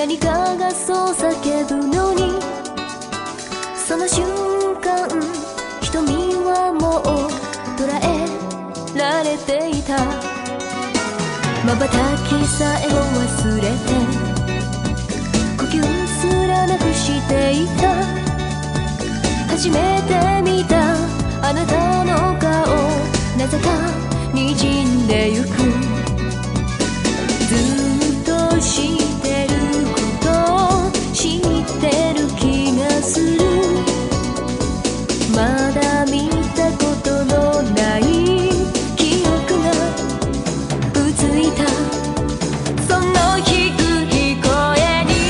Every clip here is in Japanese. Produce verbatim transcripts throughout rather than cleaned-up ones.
何かがそう叫ぶのに、その瞬間瞳はもう捉えられていた。瞬きさえも忘れて呼吸すらなくしていた。初めて見たあなたの顔、なぜか滲んでゆく。ずっと知ってること知ってる気がする。まだ見たことのない記憶がうついた。その低い声に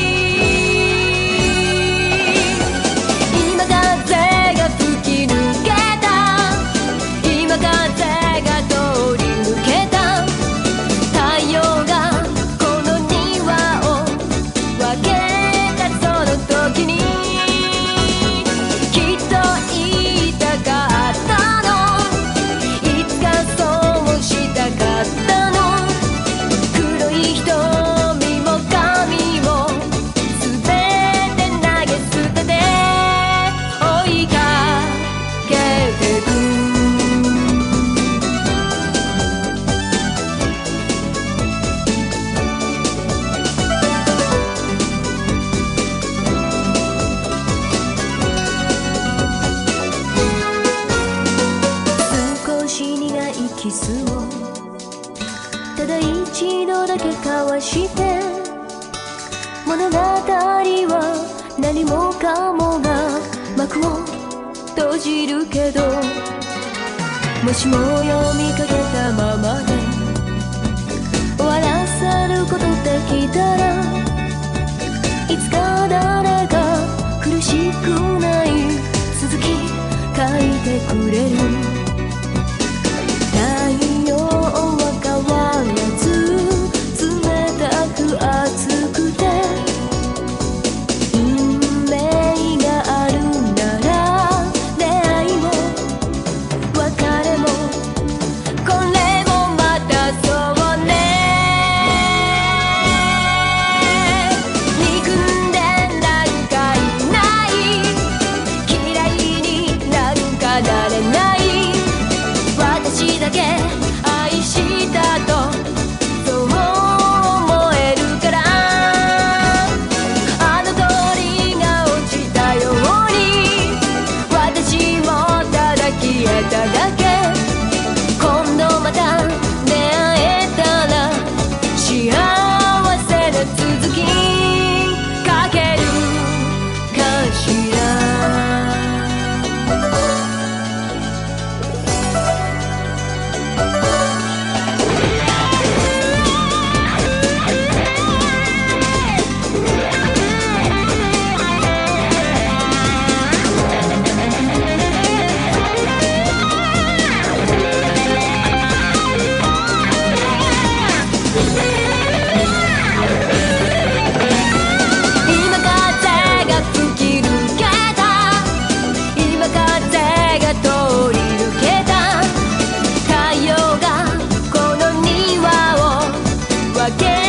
今風が吹き抜けた。今風が通り抜けた。太陽がこの庭を分けたその時にきっと言いたかったの。いつかそうもしたかったの。黒い瞳も髪もすべて投げ捨てて追いかけてく。少し苦いキスをただ一度だけ交わして、物語は何もかもが幕を閉じるけど、もしも読みかけたままで終わらせることできたら、いつか誰か苦しくない続き書いてくれる。太陽は変わらず冷たく熱くて、運命があるなら出会いも別れもこれもまたそうね。憎んでなんかいない、嫌いになんかなれない、私だけ愛したとそう思えるから。あの鳥が落ちたように私もただ消えただけ。今度また出会えたら幸せな続き書けるかしら。今風が吹き抜けた。今風が通り抜けた。太陽がこの庭を分け